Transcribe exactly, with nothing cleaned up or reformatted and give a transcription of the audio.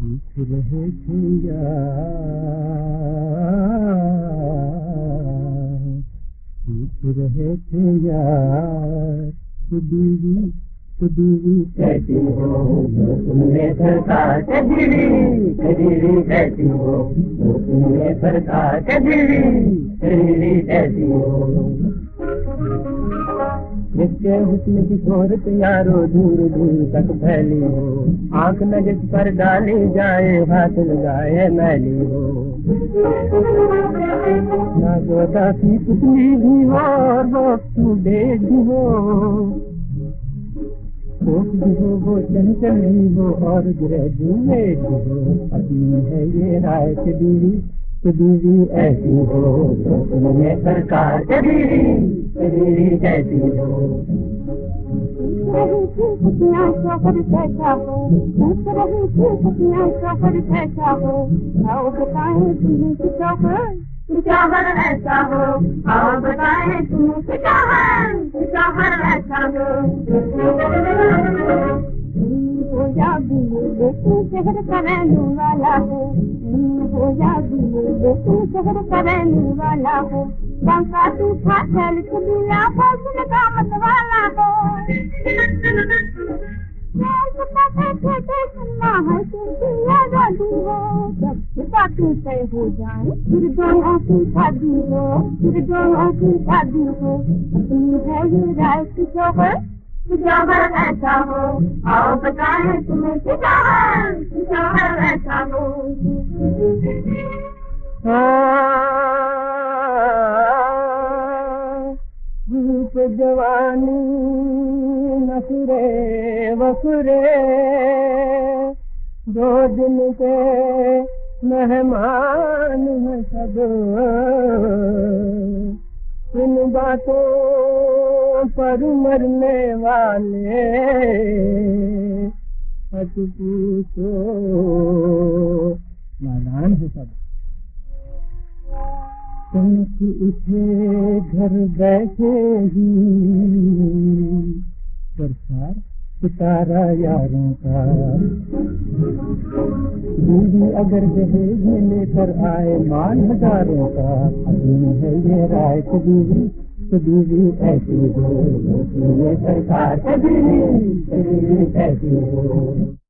पूछ रहे थे यार, पूछ रहे थे यार, तू बीवी तू बीवी कैसी हो, तुमने सरकार के बीवी, बीवी कैसी हो, तुमने सरकार के बीवी, बीवी कैसी हो। जिसके हुस्न की शोहरत यारो दूर दूर तक फैली हो, आंख न जिस पर डाली जाए हाथ लगाए मैली हो। ना जोदा की पुतली भी हो और वो तू बेग भी हो, कोक भी हो वो चंचली हो और ग्रेजुएट भी हो। अपनी है ये राय के बीवी, तो बीवी ऐसी हो, तुमने सरकार के बीवी, बीवी कैसी हो। रही थी खुशियाँ शोहर कैसा हो, पूछ रही थी खुशियाँ शोहर कैसा हो, आओ बताएं तुम्हें कि शोहर शोहर ऐसा हो, आओ बताएं तुम्हें कि शोहर शोहर ऐसा हो। हो या दिए देखो शहर का रहने वाला हो, हो या दिए देखो शहर का रहने वाला हो, बांका सूखा चल चलिया फौजन का मत वाला हो। सुनना है तुमसे आजादी हो, जब बातें तय हो जाए फिर दोनों की शादी हो, फिर दोनों की शादी हो। अपनी है ये राय की शोहर शोहर ऐसा हो, आओ बताएं तुम्हें कि शोहर शोहर ऐसा हो। रूप जवानी नखरे वखरे, दो दिन के मेहमान हैं सब, इन बातों पर मरने वाले मत पूछो, नादान है सब। चमक उठे घर बैठे ही प्रसार सितारा यारों का, बीवी अगर दहेज में लेकर आए मान हजारों का। अपनी है ये राय की बीवी, तो बीवी ऐसी हो, ये सरकार की बीवी, बीवी ऐसी हो।